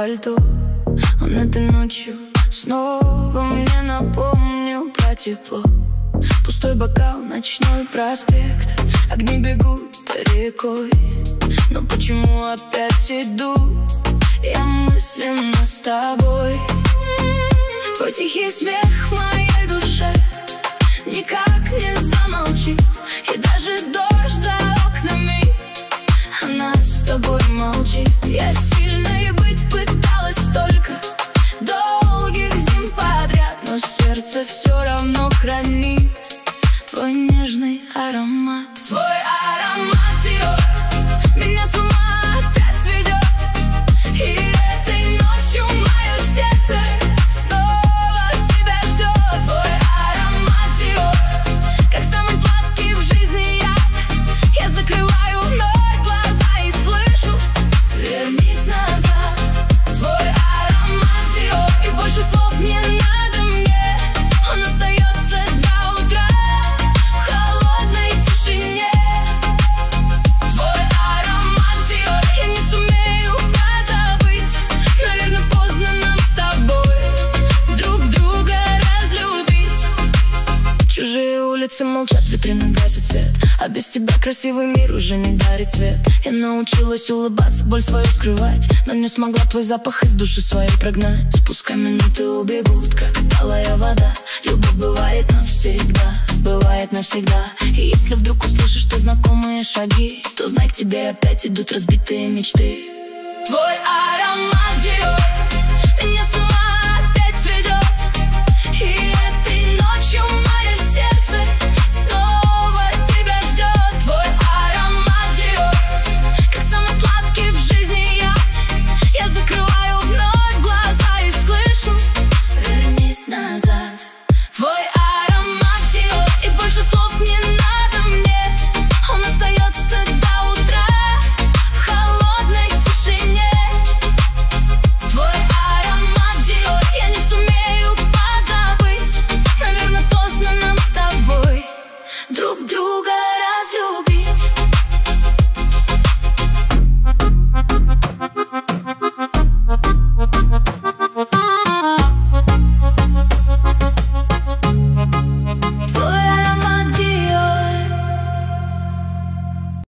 пальто. Он этой ночью снова мне напомнил про тепло. Пустой бокал, ночной проспект, огни бегут рекой. Но почему опять иду я мысленно с тобой? Твой тихий смех в моей душе никак не замолчит. И даже дождь за окнами, она с тобой молчит. Я сильной быть пыталась столько долгих зим подряд, но сердце все равно хранит твой нежный аромат. Твой аромат, Диор, меня с ума опять сведет. И этой ночью мое сердце снова тебя ждет. Твой аромат, Диор, как самый сладкий в жизни яд. Я закрываю вновь глаза и слышу: вернись назад. Твой аромат, Диор, и больше слов не надо мне. Он остается до утра в холодной тишине. Твой аромат, Диор, я не сумею позабыть. Наверное, поздно нам с тобой друг друга разлюбить. Чужие улицы молчат, витрины гасят свет, а без тебя красивый мир уже не дарит свет. Я научилась улыбаться, боль свою скрывать, но не смогла твой запах из души своей прогнать. Пускай минуты убегут, как талая вода. Любовь бывает навсегда, бывает навсегда. И если вдруг услышишь ты знакомые шаги, то знай, к тебе опять идут разбитые мечты. Твой аромат, Диор,